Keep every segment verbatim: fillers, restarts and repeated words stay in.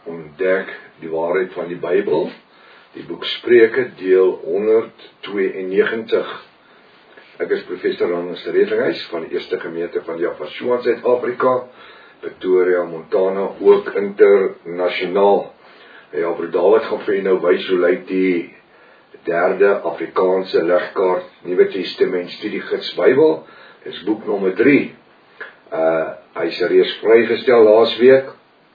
ontdek die waarheid van die Bybel, die boek Spreuke, deel honderdtweeënnegentig. Ek is professor Ranus Redlinghuis van die eerste gemeente van Javasua in Suid-Afrika, Pretoria, Montana, ook internasionaal. Ja, broer David gaan vir nou wys hoe lyk die derde Afrikaanse legkaart, Nuwe Testament studiegids Bybel, is boek nommer drie. Uh, hy is reeds vrygestel laas week.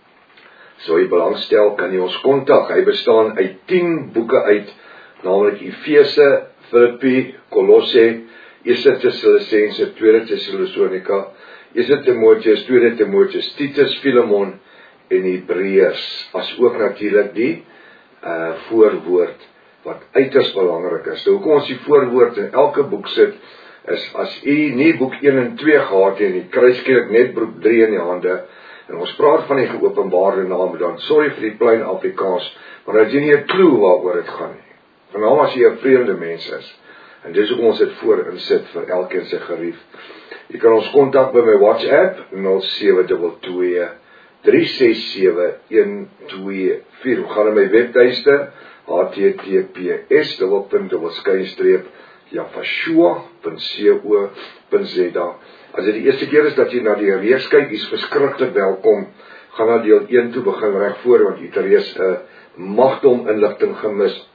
So jy belangstel, kan jy ons kontak. Hy bestaan uit tien boeke uit, naamlik Efese, Filippi, Kolosse, Eerste Tessalonisense, Tweede Tessalonika, Eerste Timoteus, Tweede Timoteus, Titus, Filemon en Hebreërs, as ook natuurlik die uh, voorwoord, wat uiters belangrik is. Nou, hoekom ons die voorwoord in elke boek sit, is as u nie boek een en twee gehad het, en die kry skielik net boek drie in die hande, en ons praat van die geopenbaarde naam, dan sorry vir die plain Afrikaans, maar dat jy nie 'n klou waaroor dit gaan nie. Veral as jy 'n vreemde mens is. En dis hoekom ons dit voor insit vir elkeen se gerief. Jy kan ons kontak by my WhatsApp nul sewe twee twee, drie ses sewe, een twee vier. Ons gaan na my webtuiste h t t p s skynstreep javasua punt co punt z a. As dit die eerste keer is dat jy na die reeks kyk, is verskriklik welkom. Gaan na deel een toe, begin reg voor, want jy het reeds 'n magdom inligting gemis.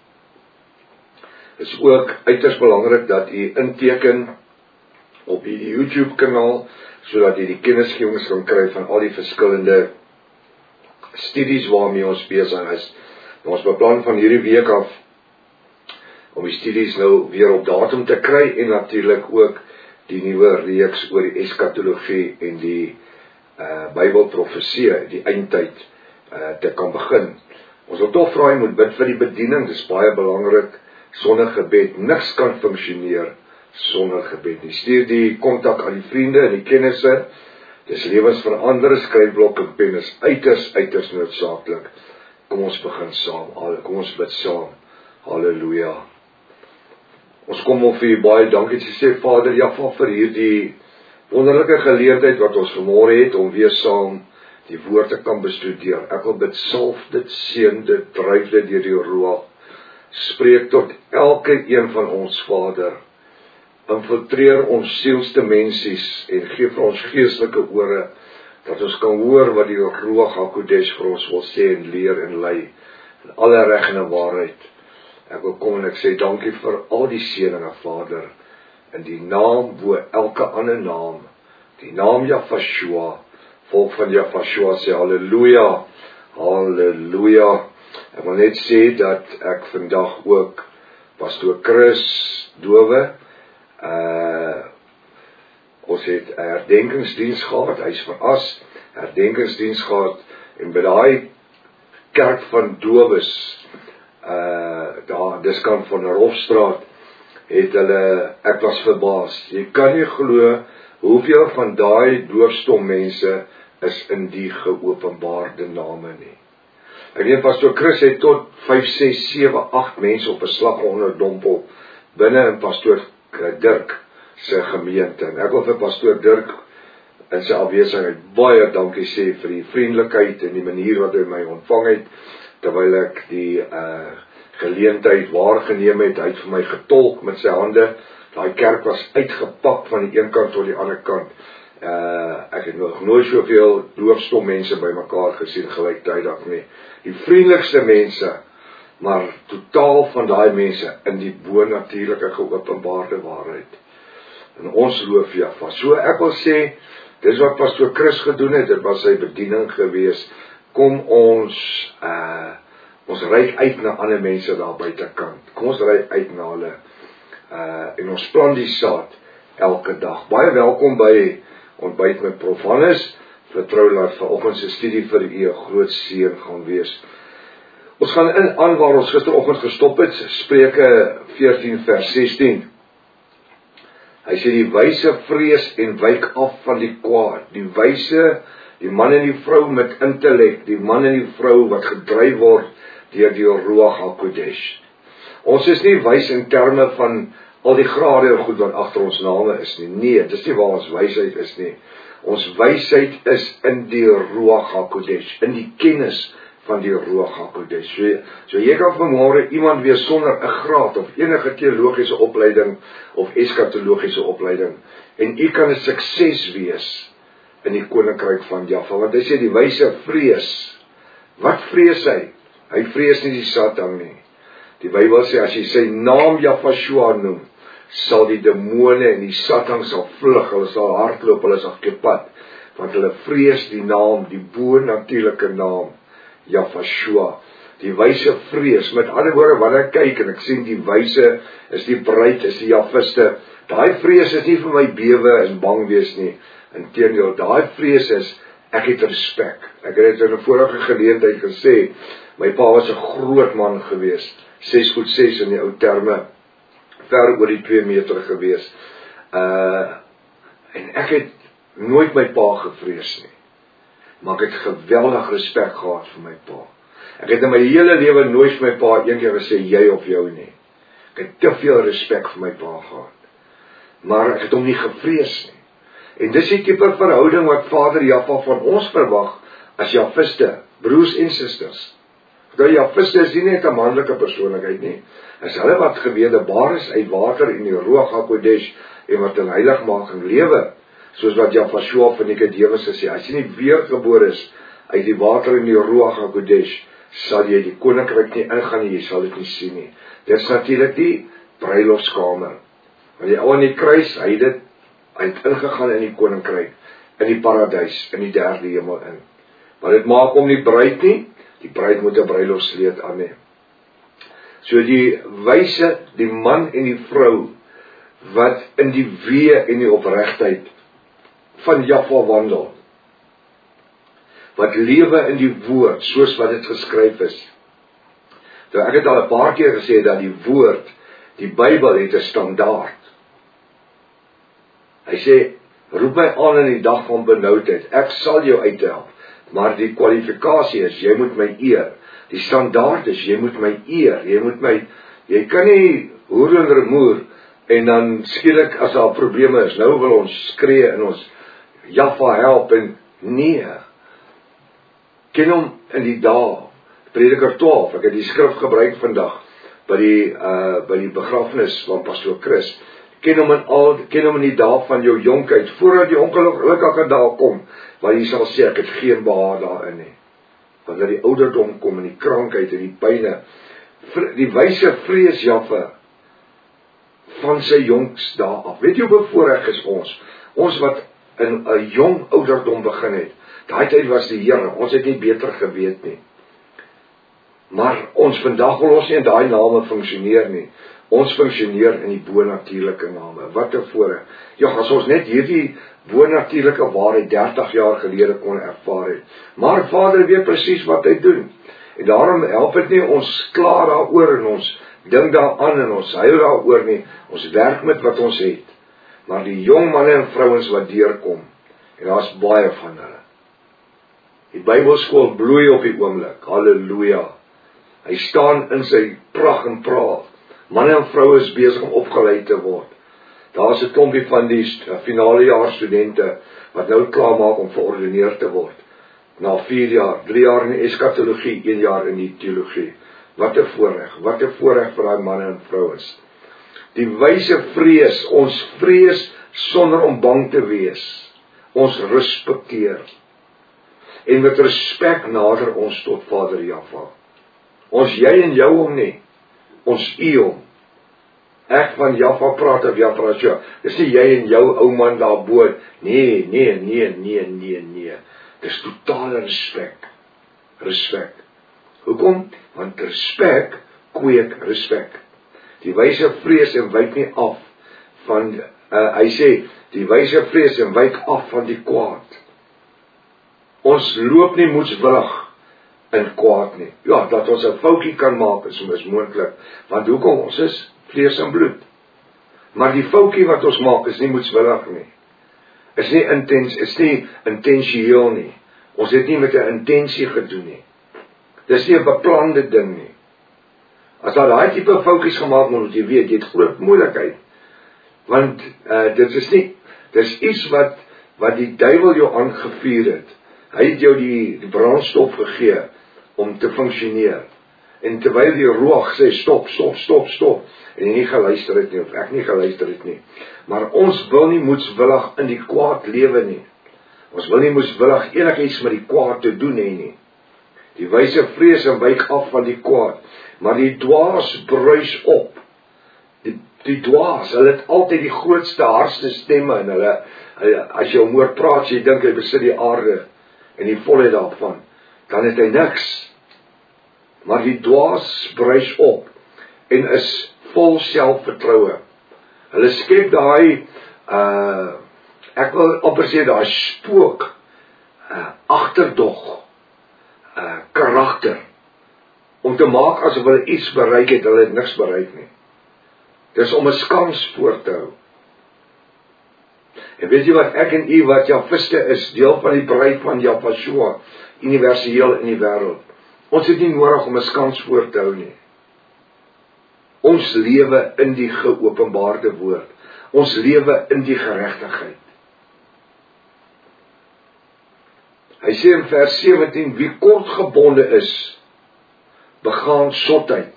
Het is ook uiters belangrik dat jy inteken op die YouTube kanaal, sodat jy die kennisgewings kan kry van al die verskillende studies waarmee ons besig is. Nou, ons beplan van hierdie week af om die studies nou weer op datum te kry, en natuurlik ook die nuwe reeks oor die eskatologie en die uh, Bybelprofesie, die eindtyd uh, te kan begin. Ons wil toch vra, jy moet bid vir die bediening, dit is baie belangrik, sonder gebed, niks kan functioneer sonder gebed nie. Stuur die kontak aan die vriende en die kennisse, dis lewensverander, skryfblok en pen is uiters, uiters noodsaaklik. Kom ons begin saam, kom ons bid saam, halleluja. Ons kom op vir baie dankie te sê, Vader, Jaffa, vir hierdie wonderlike geleentheid wat ons vanmôre het, om weer saam die woord te kan bestudeer. Ek wil dit salf, dit seën, dit dryf dit deur die Ruach. Spreek tot elke een van ons, Vader. Infiltreer ons sielsdimensies en gee vir ons geestelike ore, dat ons kan hoor wat die Ruach HaKodesh vir ons wil sê en leer en lei, in alle reg en waarheid. Ek wil kom en ek sê dankie vir al die seëninge, Vader, in die naam bo elke ander naam, die naam Javasua, volk van Javasua sê halleluja, halleluja. Ek wil net sê dat ek vandag ook Pastoor Chris Dowe, uh, ons het 'n herdenkingsdiens gehad, hy is veras, herdenkingsdiens gehad, en by daai kerk van Dowes, Uh, daar, dis kant van Rofstraat, het hulle, ek was verbaas, jy kan nie glo, hoeveel van daai doofstom mense is in die geopenbaarde name nie. Ek weet, Pastoor Chris het tot vyf, ses, sewe, agt mense op 'n slag onder dompel, binne in Pastoor Dirk se gemeente, en ek wil vir Pastoor Dirk in sy afwesigheid baie dankie sê vir die vriendelikheid en die manier wat hy my ontvang het, terwyl ek die uh, geleentheid waargeneem het, hy het vir my getolk met sy hande, daai kerk was uitgepak van die een kant tot die ander kant. Uh, ek het nog nooit soveel doofstom mense by mekaar gesien gelyktydig nie. Die vriendelikste mense, maar totaal van daai mense in die bonatuurlike geopenbaarde waarheid. En ons loof Jaffa. So ek wil sê, dis wat Pastoor Chris gedoen het, dit was sy bediening gewees. Kom ons, uh, ons reik uit na ander mense daar buitekant. Kom ons reik uit na hulle, uh, en ons plant die saad elke dag. Baie welkom by ontbyt met Prof Hannes, vertrou dat vanoggend se studie vir u 'n groot seën gaan wees. Ons gaan in aan waar ons gisteroggend gestop het, Spreuke veertien vers sestien. Hy sê die wyse vrees en wyk af van die kwaad, die wyse, die man en die vrou met intellek, die man en die vrou wat gedryf word deur die Ruach HaKodesh. Ons is nie wys in terme van al die grade en goed wat agter ons name is nie. Nee, dis nie waar ons wysheid is nie. Ons wysheid is in die Ruach HaKodesh, in die kennis van die Ruach HaKodesh. So, so jy kan vanmôre iemand wees sonder 'n graad of enige teologiese opleiding of eskatologiese opleiding en u kan 'n sukses wees in die koninkryk van Jahwe, want hy sê die wyse vrees. Wat vrees hy? Hy vrees nie die Satan nie. Die Bybel sê as jy sy naam Jahweshua noem, sal die demone en die Satan sal vlug, hulle sal hardloop, hulle sal kepad, want hulle vrees die naam, die bo-natuurlike naam Jahweshua. Die wyse vrees, met ander woorde, wanneer ek kyk en ek sien die wyse is die bruid, is die Jahwiste, daai vrees is nie vir my bewe en bang wees nie. Inteendeel, daai vrees is, ek het respek. Ek het in 'n vorige geleentheid gesê, my pa was 'n groot man gewees, ses voet ses in die ou terme, ver oor die twee meter gewees. Uh, en ek het nooit my pa gevrees nie, maar ek het geweldig respek gehad vir my pa. Ek het in my hele lewe nooit vir my pa een keer gesê, jy of jou nie. Ek het te veel respek vir my pa gehad, maar ek het hom nie gevrees nie. En dis die tipe verhouding wat Vader Jahwe van ons verwag as Jahwiste, broers en susters. Dat Jahwiste is nie net 'n manlike persoonlikheid nie, is hulle wat gewedebaar is uit water in die Ruach HaKodesh en wat in heiligmaking lewe, soos wat Jahweshua van Nikodemus sê, as jy nie weergebore is uit die water in die Ruach HaKodesh, sal jy die koninkryk nie ingaan nie, jy sal dit nie sien nie. Dit is natuurlik die bruilofskamer. Want die ou aan die kruis, hy het dit Hy het ingegaan in die koninkryk, in die paradys, in die derde hemel in. Maar dit maak hom nie bruid nie, die bruid moet 'n bruilofsleed aan hê. So die wyse, die man en die vrou, wat in die weë en die opregtheid van Jahwe wandel, wat lewe in die woord, soos wat dit geskryf is. So ek het al 'n paar keer gesê dat die woord, die Bybel het 'n standaard. Hy sê, roep my aan in die dag van benoudheid, ek sal jou uithelp, maar die kwalifikasie is, jy moet my eer. Die standaard is, jy moet my eer, jy moet my, jy kan nie hoer en remoer, en dan skielik as daar probleme is, nou wil ons skree en ons, Jahwe help, en nee, ken hom in die dae, Prediker twaalf, ek het die skrif gebruik vandag, by die, uh, by die begrafenis van Pastoor Chris, ken hom in al, ken hom in die dae van jou jonkheid, voordat die ongelukkige dae kom, waar jy sal sê, ek het geen behaag daarin nie. Wanneer die ouderdom kom, en die krankheid, en die pyne, die wyse vrees Jahwe, van sy jongs dae af. Weet jy hoe bevoorreg is ons? Ons wat in 'n jong ouderdom begin het, daai tyd was die Here, ons het nie beter geweet nie. Maar ons vandag wil ons nie in daai name funksioneer nie. Ons funksioneer in die bo-natuurlike name. Wat 'n voorreg. Ja, as ons net hierdie bo-natuurlike waarheid dertig jaar gelede kon ervaar het. Maar Vader weet presies wat hy doen. En daarom help dit nie ons klaar daaroor en ons dink daaraan en ons huil daaroor nie. Ons werk met wat ons het. Maar die jong manne en vrouens wat deurkom, en daar's baie van hulle. Die Bybelskool bloei op die oomblik. Halleluja. Hy staan in sy pragt en praal. Manne en vroue is besig om opgeleid te word. Daar is 'n klompie van die finale jaar studente wat nou klaar maak om verordineer te word. Na vier jaar, drie jaar in die eskatologie, een jaar in die teologie. Wat 'n voorreg, wat 'n voorreg vir daai manne en vrouens. Die wyse vrees, ons vrees sonder om bang te wees. Ons respekteer. En met respek nader ons tot Vader Jahwe. Ons jy en jou hom nie. Ons u hom. Ek van Jahwe praat of Jahwe so. Dis nie jy en jou ou man daarbo. Nee, nee, nee, nee, nee, nee. Dis totale respek. Respek. Hoekom? Want respek kweek respek. Die wyse vrees en wyk nie af van, uh, hy sê, die wyse vrees en wyk af van die kwaad. Ons loop nie moedswillig in kwaad nie. Ja, dat ons 'n foutjie kan maak is mis moontlik, want hoekom? Ons is vlees en bloed. Maar die foutjie wat ons maak is nie moedswillig nie. Is nie intens, is nie intensieel nie. Ons het nie met 'n intensie gedoen nie. Dis nie 'n beplande ding nie. As daar daai tipe foutjies gemaak word, moet jy weet, jy het groot moeilikheid. Want uh, dit is nie, dis iets wat wat die duiwel jou aangevuur het. Hy het jou die, die brandstof gegee om te funksioneer. En terwyl die Ruach sê stop, stop, stop, stop, en jy nie geluister het nie, of ek nie geluister het nie. Maar ons wil nie moedswillig in die kwaad lewe nie. Ons wil nie moedswillig enigiets met die kwaad te doen hê nie. Die wyse vrees en wyk af van die kwaad, maar die dwaas bruis op. Die, die dwaas, hulle het altyd die grootste, hardste stemme in hulle, hulle as jy hom hoor praat, jy dink hy besit die aarde en die volheid daarvan, dan het hy niks. Maar die dwaas bruis op en is vol selfvertroue. Hulle skep daai, uh, ek wil amper sê daai spook, uh, agterdog, uh, karakter, om te maak asof hulle iets bereik het, hulle het niks bereik nie. Dis om 'n skans voor te hou. En weet jy wat, ek en u wat Jafiste is, deel van die bruid van Jafashua, universeel in die wêreld. Ons het nie nodig om 'n skans voor te hou nie. Ons lewe in die geopenbaarde woord. Ons lewe in die geregtigheid. Hy sê in vers sewentien, wie kortgebonde is, begaan sotheid.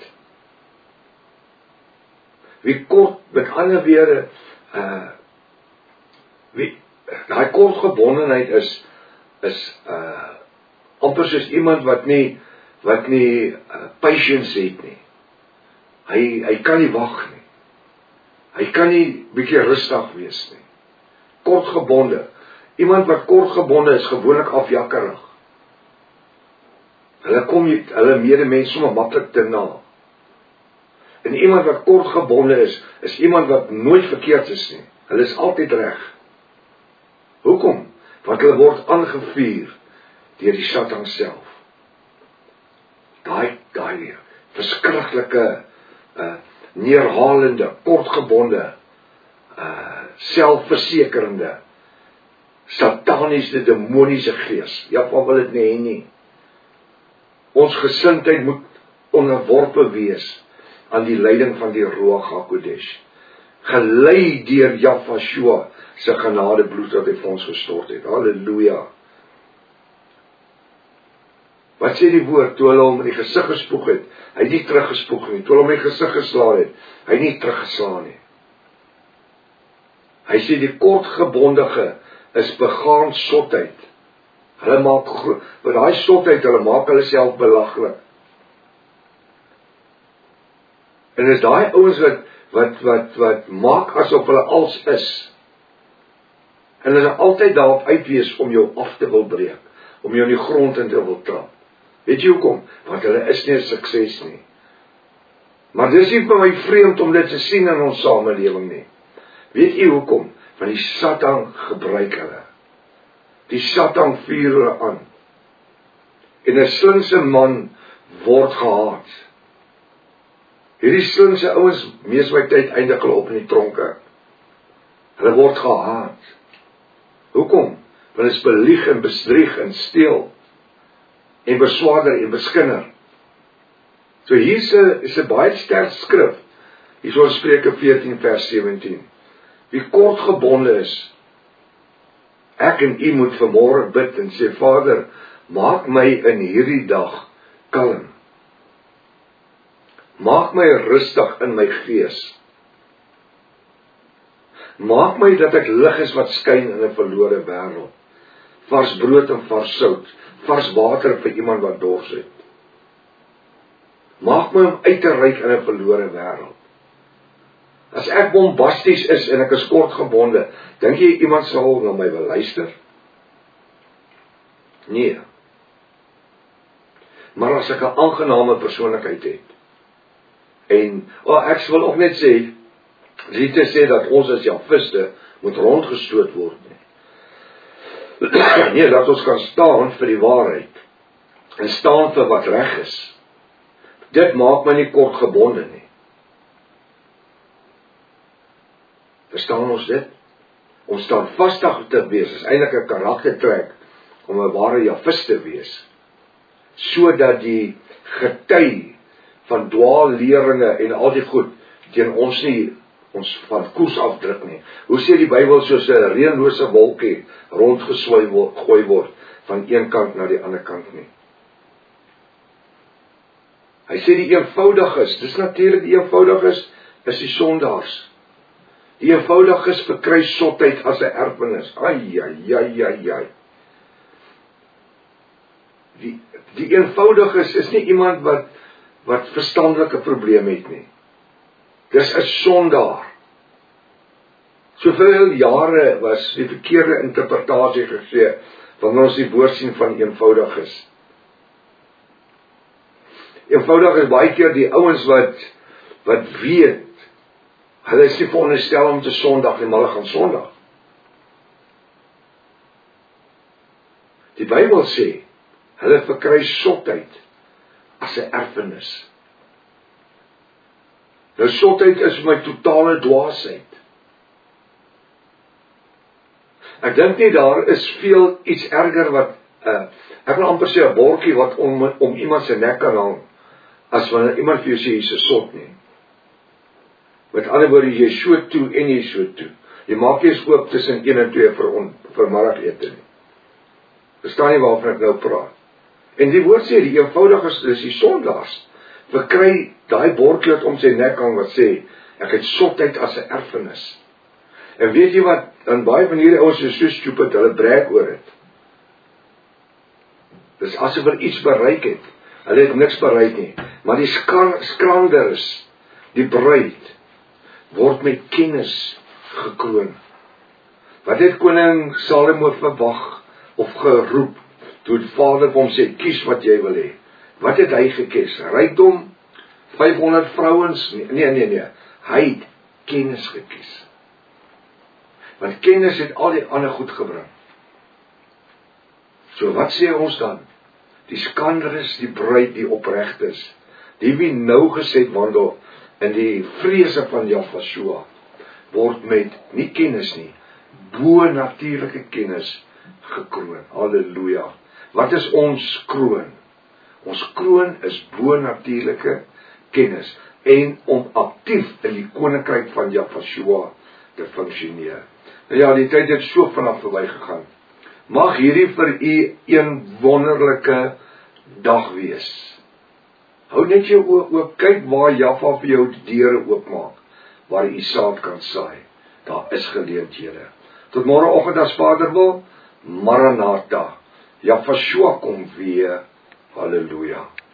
Wie kort, met ander woorde, uh, wie, daai kortgebondenheid is, is, uh, amper soos iemand wat nie, wat nie uh, patience het nie. Hy, hy kan nie wag nie. Hy kan nie bietjie rustig wees nie. Kortgebonde. Iemand wat kortgebonde is, gewoonlik afjakkerig. Hulle kom nie, hulle medemens sommer maklik te na. En iemand wat kortgebonde is, is iemand wat nooit verkeerd is nie. Hulle is altyd reg. Hoekom? Want hulle word aangevuur deur die Satan self. Daai, daai verskriklike, uh, neerhalende, kortgebonde, uh, selfversekerende, sataniese, demoniese gees. Ja, wat wil dit nie hê nie. Ons gesindheid moet onderworpe wees aan die leiding van die Ruach HaKodesh. Gelei deur Jafashua se genade bloed wat hy vir ons gestort het. Halleluja. Wat sê die woord, toe hulle hom in die gesig gespoeg het, hy het nie teruggespoeg nie, toe hulle hom in die gesig geslaan het, hy het nie teruggeslaan nie. Hy sê die kortgebondige is begaan sotheid. Hulle maak, met daai sotheid, hulle maak hulle self belaglik. En is daai ouens wat, wat, wat, wat maak asof hulle als is. En hulle is altyd daarop uitwees om jou af te wil breek, om jou in die grond in te wil trap. Weet jy hoekom? Want hulle is nie 'n sukses nie. Maar dis nie vir my vreemd om dit te sien in ons samelewing nie. Weet jy hoekom? Want die Satan gebruik hulle. Die Satan vuur hulle aan. En 'n slinkse man word gehaat. Hierdie slinkse ouens, mees van die tyd eindig hulle op in die tronke. Hulle word gehaat. Hoekom? Want hulle is belieg en besdrieg en steel. En beswaarder en beskinner. So hier is 'n is 'n baie sterk skrif. Hier is ons Spreuke veertien vers sewentien. Wie kortgebonde is, ek en u moet vanmôre bid en sê, Vader, maak my in hierdie dag kalm. Maak my rustig in my gees. Maak my dat ek lig is wat skyn in 'n verlore wêreld. Vars brood en vars sout, vars water vir iemand wat dors het. Maak my om uit te reik in 'n verlore wêreld. As ek bombasties is en ek is kortgebonde, dink jy iemand sal na my wil luister? Nee. Maar as ek 'n aangename persoonlikheid het, en, oh, ek wil ook net sê, nie te sê dat ons as Jafiste moet rondgestoot word nie. Nee, dat ons kan staan vir die waarheid, en staan vir wat reg is. Dit maak my nie kortgebonde nie. Verstaan ons dit? Om standvastig te wees is eintlik 'n karaktertrek om 'n ware Jafis te wees, sodat die gety van dwaalleringe en al die goed teen ons nie ons van koers afdruk nie. Hoe sê die Bybel, soos 'n reënlose wolkie rondgeswaai word, gooi word van een kant na die ander kant nie. Hy sê die eenvoudiges, dis natuurlik die eenvoudiges, is die sondaars. Die eenvoudiges verkry sotheid as 'n erfenis. Ai, ai, ai, ai, ai. Die, die eenvoudiges is nie iemand wat, wat verstandelike probleme het nie. Dis 'n sondaar. Soveel jare was die verkeerde interpretasie gegee, wanneer ons die woord sien van eenvoudiges. Eenvoudig is baie keer die ouens wat, wat weet, hulle is nie veronderstel om te sondag nie, maar hulle gaan sondag. Die Bybel sê, hulle verkry sotheid as 'n erfenis. Nou sotheid is my totale dwaasheid. Ek dink nie daar is veel iets erger wat, uh, ek wil amper sê 'n bordjie wat om, om iemand se nek kan hang, as wanneer iemand vir jou sê, jy's 'n sot nie. Met ander woorde, jy is so toe en jy is so toe. Jy maak jy is oop tussen een en twee vir, on, vir middagete nie. Verstaan jy waarvan ek nou praat? En die woord sê, die eenvoudiges, dis die sondaars, verkry daai bordjie wat om sy nek hang wat sê, ek het sotheid as 'n erfenis. En weet jy wat, in baie van hierdie ouens is so stupid, hulle brag oor dit. Dis asof hulle iets bereik het. Hulle het niks bereik nie. Maar die skranders, die bruid, word met kennis gekroon. Wat het koning Salomo verwag of geroep, toe die vader vir hom sê, kies wat jy wil hê. Wat het hy gekies? Rykdom, vyfhonderd vrouens? Nee, nee, nee. Hy het kennis gekies. Want kennis het al die ander goed gebring. So wat sê ons dan? Die skanderes, die bruid, die opregtes, die wie nou gesed wandel in die vrese van Jahweh, word met nie kennis nie, bo natuurlike kennis gekroon. Halleluja. Wat is ons kroon? Ons kroon is bo natuurlike kennis en om aktief in die koninkryk van Jahweh te funksioneer. Nou ja, die tyd het so vanaf verby gegaan. Mag hierdie vir u een wonderlike dag wees. Hou net jou oë oop, kyk waar Jahweh vir jou die deure oopmaak, waar u saad kan saai. Daar is geleenthede. Tot môreoggend as Vader wil, Maranatha. Jahweh kom weer. Halleluja.